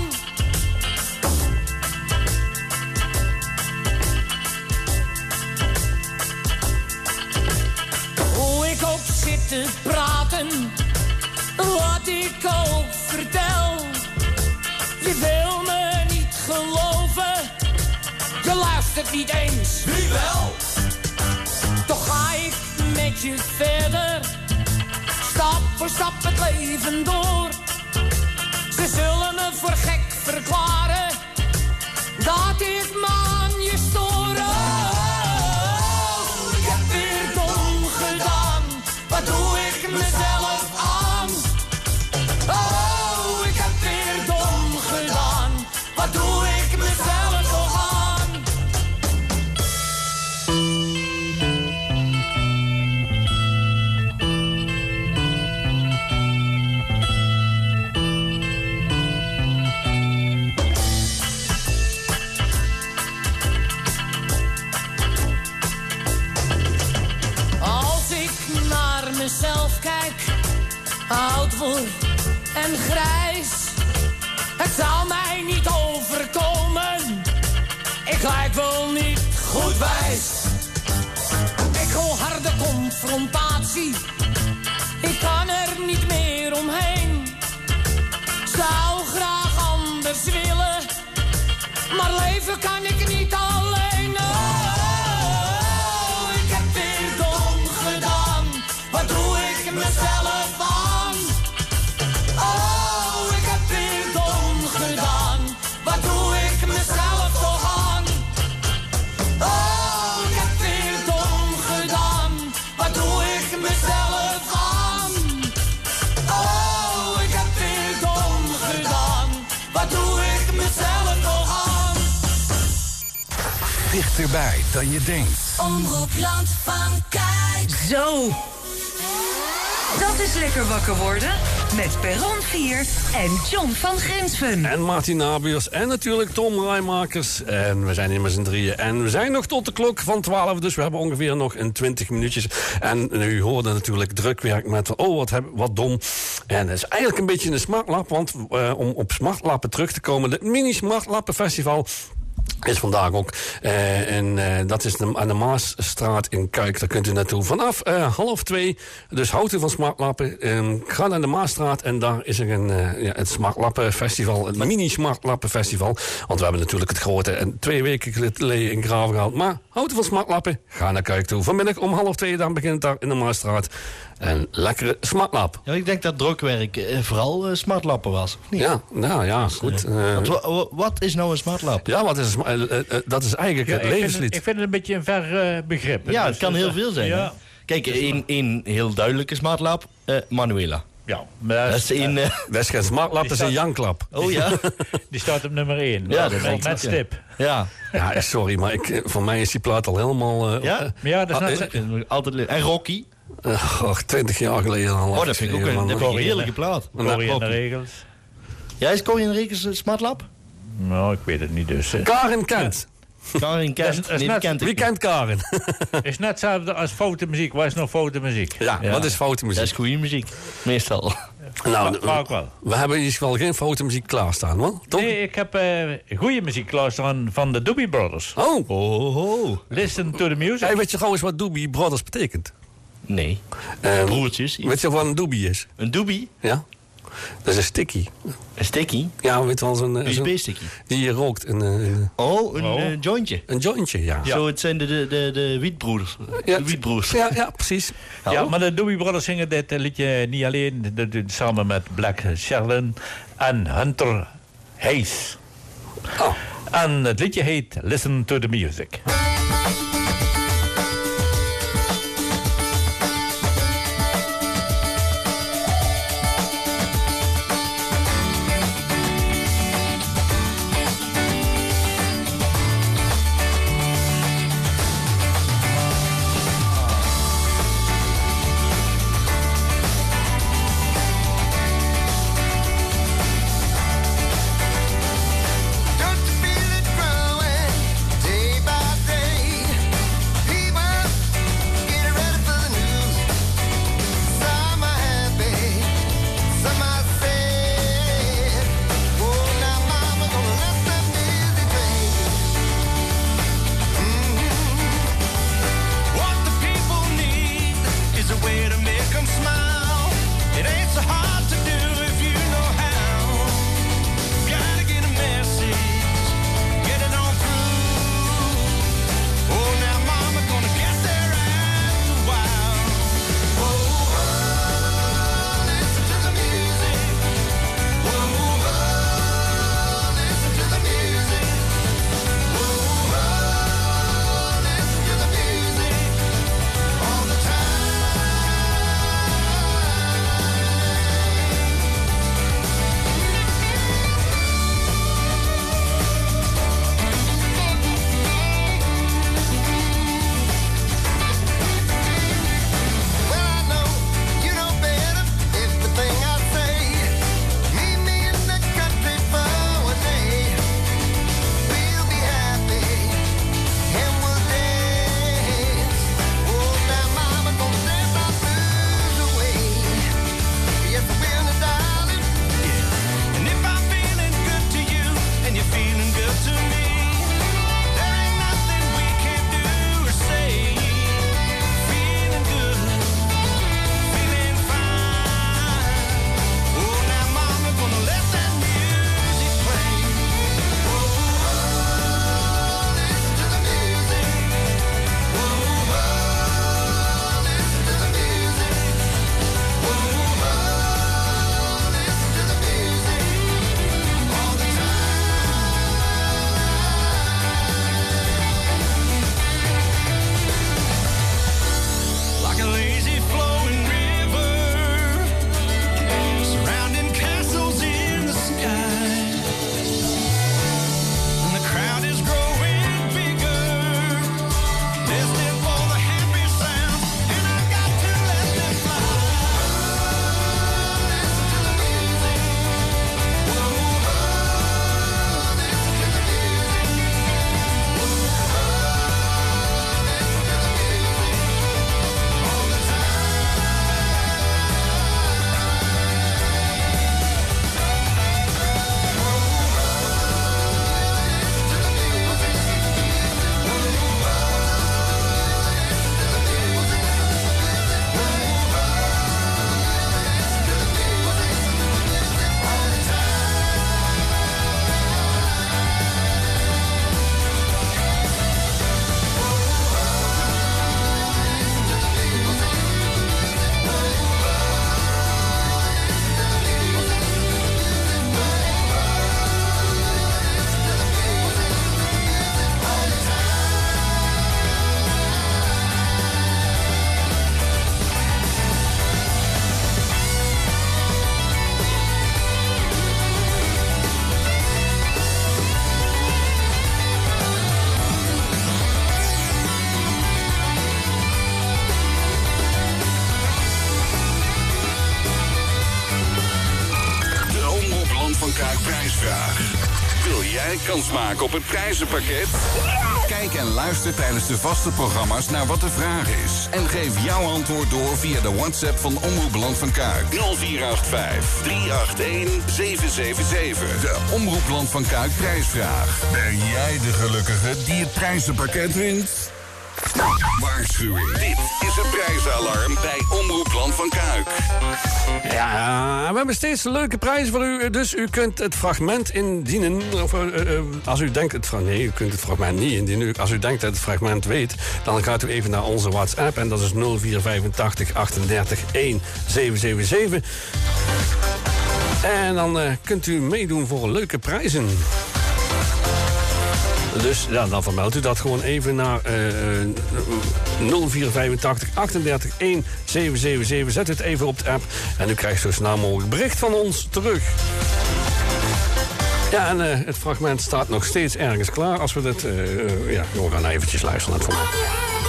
[SPEAKER 13] Hoe ik ook zit te praten, wat ik ook vertel. Je wil me niet geloven, je luistert niet eens. Wie wel? Toch ga ik met je verder, stap voor stap het leven door. Ze zullen me voor gek verklaren, dat ik me aan je stoor. Oh, ik heb weer dom gedaan, wat doe ik mezelf aan? Oh, ik heb weer dom gedaan, wat doe ik mezelf nog aan? Als ik naar mezelf kijk, oud word en grijs, het zou mij niet overkomen. Ik lijk wel niet goed wijs. Ik wil harde confrontatie, ik kan er niet meer omheen. Zou graag anders willen, maar leven kan ik niet alleen. Oh, ik heb weer dom gedaan, wat doe ik mezelf aan? Oh, ik heb weer dom gedaan, wat doe ik mezelf toch aan? Oh, ik heb weer dom gedaan, wat doe ik mezelf aan? Oh, ik heb weer dom gedaan, wat doe ik mezelf nog aan?
[SPEAKER 1] Dichterbij dan je denkt.
[SPEAKER 11] Omroep Land van Kijk. Zo. Dat is lekker wakker worden met Perron 4 en John van Grinsven.
[SPEAKER 3] En Martin Nabiers en natuurlijk Tom Rijmakers. En we zijn hier met z'n drieën. En we zijn nog tot de klok van 12, dus we hebben ongeveer nog een 20 minuutjes. En u hoorde natuurlijk drukwerk met wat dom. En het is eigenlijk een beetje een smartlap, want om op smartlappen terug te komen, het Mini Smartlappen Festival is vandaag ook. En dat is aan de Maasstraat in Kuik. Daar kunt u naartoe vanaf 1:30. Dus houdt u van smartlappen. Ga naar de Maasstraat en daar is er het Smartlappen Festival. Het Mini Smartlappen Festival. Want we hebben natuurlijk het grote en 2 weken geleden in Graven gehaald. Maar houdt u van smartlappen? Ga naar Kuik toe. Vanmiddag om 1:30 dan begint het daar in de Maasstraat. Een lekkere smartlap.
[SPEAKER 8] Ja, ik denk dat drukwerk vooral smartlappen was.
[SPEAKER 3] Ja, nou ja, goed.
[SPEAKER 8] Wat is nou een smartlap?
[SPEAKER 3] Ja, wat is dat is eigenlijk het levenslied.
[SPEAKER 7] Ik vind het een beetje een ver begrip.
[SPEAKER 8] Ja, het kan heel veel zijn.
[SPEAKER 7] Ja.
[SPEAKER 8] Kijk, een heel duidelijke smartlap, Manuela.
[SPEAKER 7] Ja, maar
[SPEAKER 3] dat is geen smartlap, dat is een janklap.
[SPEAKER 8] Oh ja?
[SPEAKER 7] Die staat op nummer 1.
[SPEAKER 8] Ja, dat
[SPEAKER 7] met stip.
[SPEAKER 8] Ja.
[SPEAKER 3] Ja, sorry, maar voor mij is die plaat al helemaal...
[SPEAKER 8] ja, dat is altijd. En Rocky?
[SPEAKER 3] 20 jaar geleden al.
[SPEAKER 8] Oh, dat vind ik ook een heerlijke plaat.
[SPEAKER 7] Corrie en de Regels.
[SPEAKER 8] Ja, is Corrie en de Regels een smartlap?
[SPEAKER 7] Nou, ik weet het niet dus.
[SPEAKER 3] Karin Kent.
[SPEAKER 8] Karin Kent.
[SPEAKER 3] Wie kent Karin?
[SPEAKER 7] Is net hetzelfde als foute muziek. Waar is nog foute muziek?
[SPEAKER 3] Ja, wat is foute muziek?
[SPEAKER 8] Dat is goede muziek. Meestal.
[SPEAKER 3] Nou,
[SPEAKER 7] ook wel.
[SPEAKER 3] We hebben in ieder geval geen foute muziek klaarstaan, man. Toch?
[SPEAKER 7] Nee, ik heb goede muziek klaarstaan van de Doobie Brothers.
[SPEAKER 3] Oh.
[SPEAKER 7] Listen to the music.
[SPEAKER 3] Hey, weet je trouwens wat Doobie Brothers betekent?
[SPEAKER 8] Nee.
[SPEAKER 3] Broertjes. Weet je wat een doobie is?
[SPEAKER 8] Een doobie?
[SPEAKER 3] Ja. Dat is een sticky.
[SPEAKER 8] Een sticky?
[SPEAKER 3] Ja, weet je wel, zo'n...
[SPEAKER 8] USB-sticky?
[SPEAKER 3] Die je rookt. Een
[SPEAKER 8] jointje?
[SPEAKER 3] Een jointje, ja.
[SPEAKER 8] Zo, het zijn de Wietbroers.
[SPEAKER 3] Ja,
[SPEAKER 8] de Wietbroers.
[SPEAKER 3] Ja, precies.
[SPEAKER 7] Ja, maar de Doobie Brothers zingen dit liedje niet alleen. Dat doen samen met Black Sherlin en Hunter Hayes.
[SPEAKER 3] Oh.
[SPEAKER 7] En het liedje heet Listen to the Music.
[SPEAKER 1] Kans maken op het prijzenpakket? Kijk en luister tijdens de vaste programma's naar wat de vraag is. En geef jouw antwoord door via de WhatsApp van Omroep Land van Kuik. 0485 381 777. De Omroep Land van Kuik prijsvraag. Ben jij de gelukkige die het prijzenpakket wint? Waarschuwing. Dit is het prijsalarm bij Omroep Land van Kuik.
[SPEAKER 3] Ja, we hebben steeds leuke prijzen voor u. Dus u kunt het fragment indienen. Of, als u denkt nee, u kunt het fragment niet indienen. Als u denkt dat het fragment weet, dan gaat u even naar onze WhatsApp. En dat is 0485 38 1777. En dan kunt u meedoen voor leuke prijzen. Dus ja, dan vermeldt u dat gewoon even naar 0485 38 1777. Zet het even op de app en u krijgt zo snel mogelijk bericht van ons terug. Ja, en het fragment staat nog steeds ergens klaar. Als we dat... we gaan eventjes luisteren naar het fragment.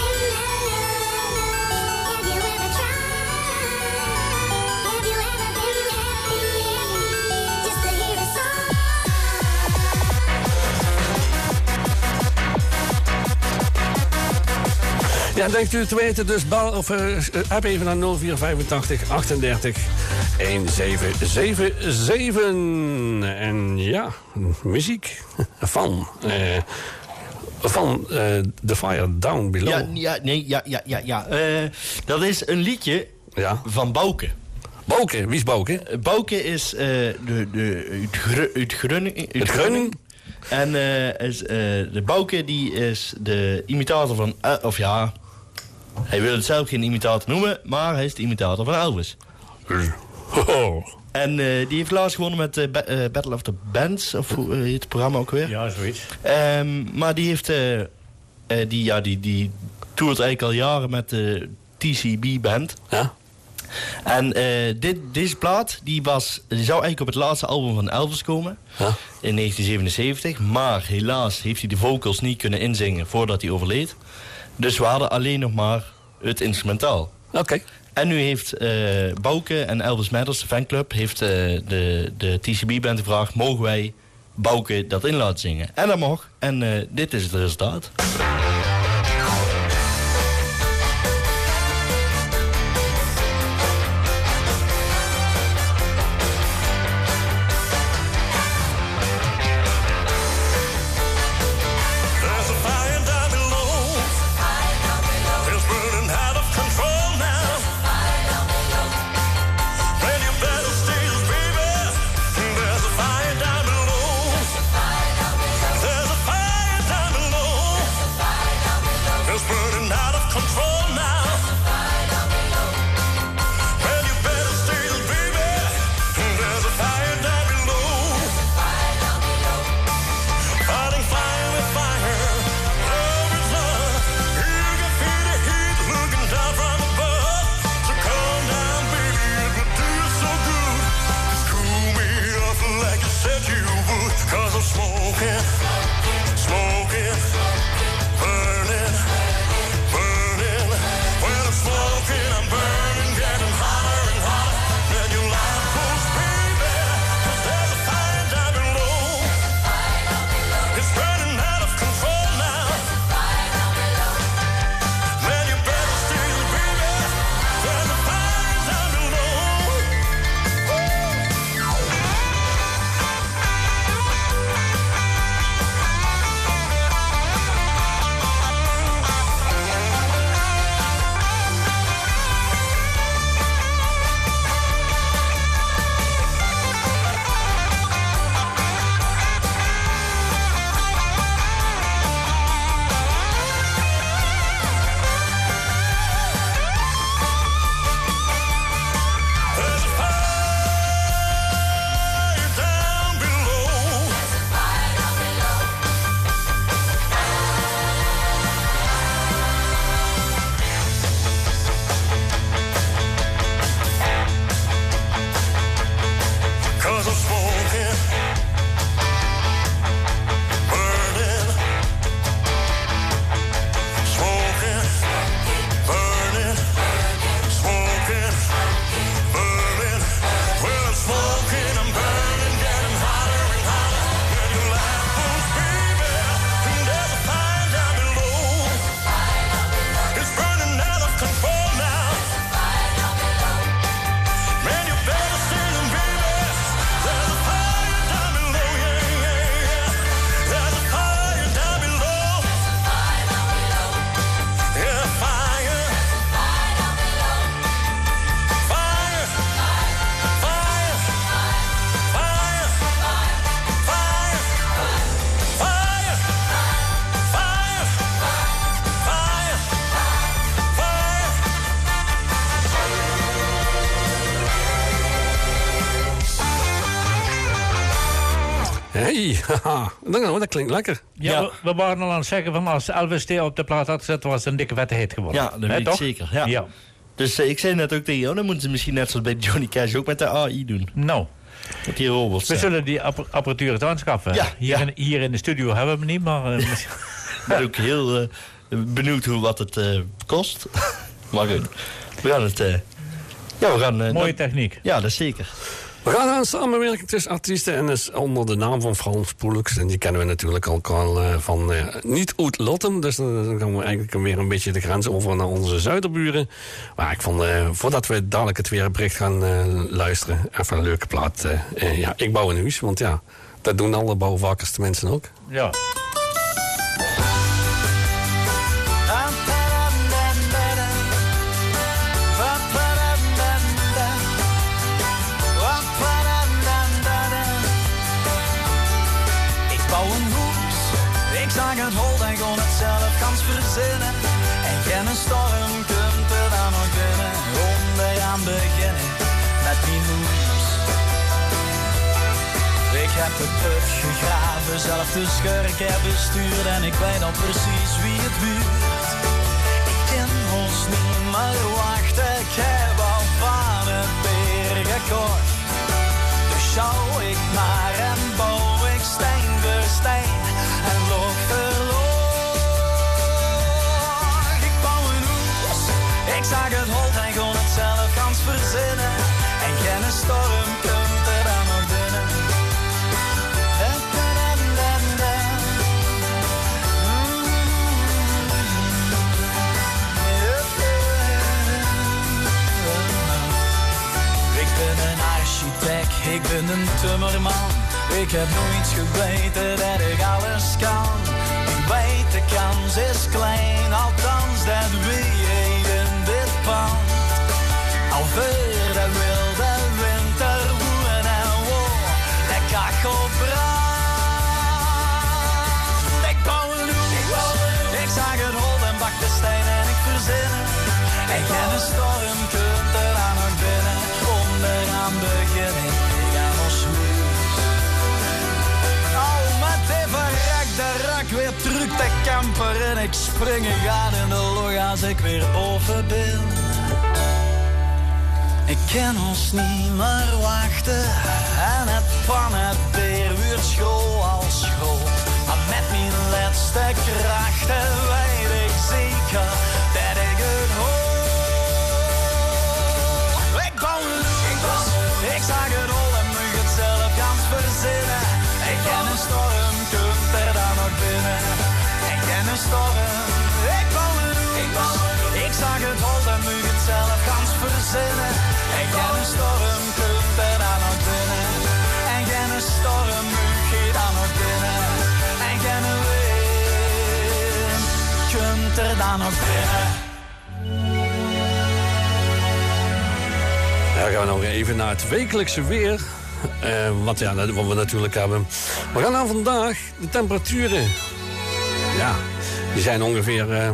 [SPEAKER 3] Ja, denkt u het te weten, dus bel of app even naar 0485 38 1777. En ja, muziek van The Fire Down Below.
[SPEAKER 8] Ja. Dat is een liedje van Bouke.
[SPEAKER 3] Bouke, wie is Bouke?
[SPEAKER 8] Bouke is uit Grunning. En de Bouke die is de imitator van... hij wil het zelf geen imitator noemen, maar hij is de imitator van Elvis. En die heeft laatst gewonnen met Battle of the Bands, of hoe heet het programma ook weer?
[SPEAKER 7] Ja, zoiets.
[SPEAKER 8] Maar die heeft... die toert eigenlijk al jaren met de TCB-band. Ja. En deze plaat, die zou eigenlijk op het laatste album van Elvis komen. Ja. In 1977. Maar helaas heeft hij de vocals niet kunnen inzingen voordat hij overleed. Dus we hadden alleen nog maar het instrumentaal.
[SPEAKER 3] Oké.
[SPEAKER 8] En nu heeft Bouke en Elvis Matters, de fanclub, heeft de TCB-band gevraagd... mogen wij Bouke dat in laten zingen? En dat mag. En dit is het resultaat.
[SPEAKER 3] Hey, haha. Dat klinkt lekker.
[SPEAKER 7] Ja, we waren al aan het zeggen van als Elvis D op de plaat had gezet, was het een dikke vette hit geworden.
[SPEAKER 8] Ja, dat weet ik
[SPEAKER 7] toch?
[SPEAKER 8] zeker. Ja. Dus ik zei net ook tegen jou, dan moeten ze misschien net zoals bij Johnny Cash ook met de AI doen.
[SPEAKER 7] Nou.
[SPEAKER 8] Met die robots.
[SPEAKER 7] We zullen die apparatuur het aanschaffen.
[SPEAKER 8] Ja,
[SPEAKER 7] hier in de studio hebben we hem niet, maar...
[SPEAKER 8] Ik ben ook heel benieuwd wat het kost. Maar goed, we gaan het... we gaan...
[SPEAKER 7] Mooie techniek.
[SPEAKER 8] Ja, dat is zeker.
[SPEAKER 3] We gaan aan samenwerking tussen artiesten en is onder de naam van Frans Poelux. En die kennen we natuurlijk ook al van niet uit Lottem. Dus dan gaan we eigenlijk weer een beetje de grens over naar onze zuiderburen. Maar ik vond, voordat we dadelijk het weerbericht gaan luisteren, even een leuke plaat. Ik bouw een huis, want ja, dat doen alle bouwvakkers tenminste ook.
[SPEAKER 7] Ja.
[SPEAKER 14] Zag het hol en gewoon het zelf kans verzinnen. En geen storm kunt er dan nog binnen. Onderaan beginnen met die moes. Ik heb het put gegraven, zelf de schurk heb bestuurd. En ik weet al precies wie het buurt. Ik kan ons niet meer wachten. Ik heb al van het weer gekocht. Dus schouw ik maar en bouw ik steen voor steen. En loop verloor. Ik bouw een hoes. Ik zag het hol en gewoon het zelf kans verzinnen. En geen storm kunt er dan nog binnen. Ik ben een architect, ik ben een timmerman. Ik heb nooit geweten dat ik alles kan. Ik weet de kans is klein, althans dat weet je in dit pand. Al ver de wilde winter woen en woe, de kachel brandt. Ik bouw een hoes, ik zag het hol en bak de steen en ik verzinnen. En geen storm kunt er aan nog binnen, onderaan beginnen. Ik ga ons de rak weer terug te camper en ik spring en ga in de log als ik weer boven ben. Ik kan ons niet meer wachten en het pannenbeer weer school als school. Maar met mijn laatste krachten weet ik zeker dat ik het hoor. Ik bouw een hoes, ik zag het al en mag het zelf gaan verzinnen. En geen storm kunt er dan nog binnen. En geen storm, ik bouw een hoes. Ik zag het hol en mag het zelf gaan verzinnen. En geen storm kunt er dan nog binnen. En geen storm mag je dan nog binnen. En geen wind kunt er dan nog binnen.
[SPEAKER 3] Ja, dan gaan we nog even naar het wekelijkse weer. Wat we natuurlijk hebben. We gaan aan vandaag de temperaturen. Ja, die zijn ongeveer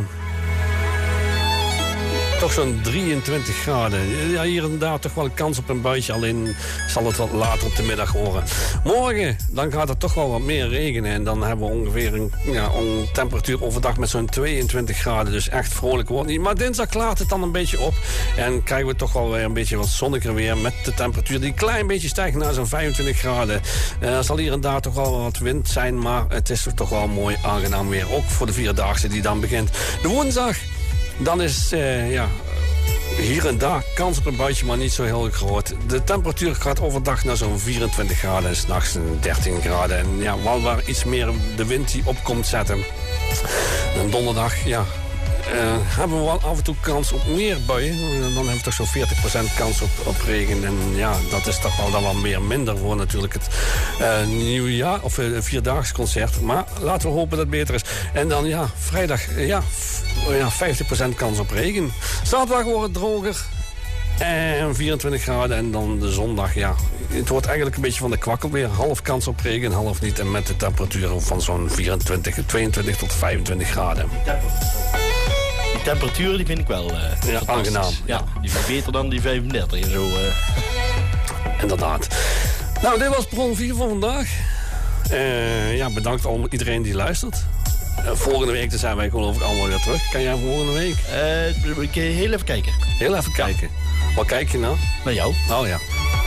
[SPEAKER 3] toch zo'n 23 graden. Ja, hier en daar toch wel een kans op een buitje. Alleen zal het wat later op de middag horen. Morgen, dan gaat het toch wel wat meer regenen. En dan hebben we ongeveer een temperatuur overdag met zo'n 22 graden. Dus echt vrolijk wordt niet. Maar dinsdag klaart het dan een beetje op. En krijgen we toch wel weer een beetje wat zonniger weer. Met de temperatuur die een klein beetje stijgt naar zo'n 25 graden. Er zal hier en daar toch wel wat wind zijn. Maar het is toch wel mooi aangenaam weer. Ook voor de vierdaagse die dan begint. De woensdag. Dan is hier en daar kans op een buitje, maar niet zo heel groot. De temperatuur gaat overdag naar zo'n 24 graden en 's nachts 13 graden. En ja, wel waar iets meer de wind die op komt zetten. En donderdag, hebben we wel af en toe kans op meer buien. Dan hebben we toch zo'n 40% kans op regen. En ja, dat is toch wel dan wel meer minder voor natuurlijk het nieuwjaar of vierdaags concert. Maar laten we hopen dat het beter is. En dan vrijdag, 50% kans op regen. Zaterdag wordt het droger. En 24 graden. En dan de zondag, het wordt eigenlijk een beetje van de kwakkel weer. Half kans op regen, half niet. En met de temperatuur van zo'n 22 tot 25 graden.
[SPEAKER 8] Die temperatuur die vind ik wel
[SPEAKER 3] aangenaam.
[SPEAKER 8] Ja, die vind ik beter dan die 35 en zo.
[SPEAKER 3] Inderdaad. Nou, dit was Bron 4 van vandaag. Ja, bedankt aan iedereen die luistert. Volgende week zijn wij geloof ik allemaal weer terug. Kan jij volgende week?
[SPEAKER 8] Ik heel even kijken.
[SPEAKER 3] Heel even kijken. Wat kijk je nou?
[SPEAKER 8] Naar jou.
[SPEAKER 3] Oh ja.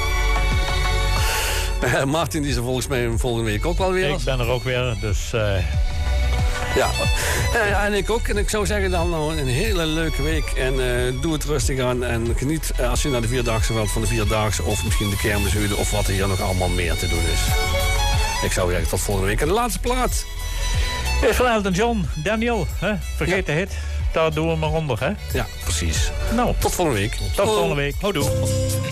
[SPEAKER 3] Martin die is er volgens mij volgende week ook wel weer.
[SPEAKER 7] Ik ben er ook weer, dus...
[SPEAKER 3] Ja, en ik ook. En ik zou zeggen dan nou een hele leuke week. En doe het rustig aan. En geniet als je naar de Vierdaagse wilt van de Vierdaagse. Of misschien de Kermishude. Of wat er hier nog allemaal meer te doen is. Ik zou zeggen tot volgende week. En de laatste plaat.
[SPEAKER 7] Is van Elton John. Daniel, hè? Vergeet de hit. Daar doen we maar onder, hè?
[SPEAKER 3] Ja, precies.
[SPEAKER 7] Nou,
[SPEAKER 3] tot volgende week.
[SPEAKER 7] Tot volgende week.
[SPEAKER 8] Houdoe.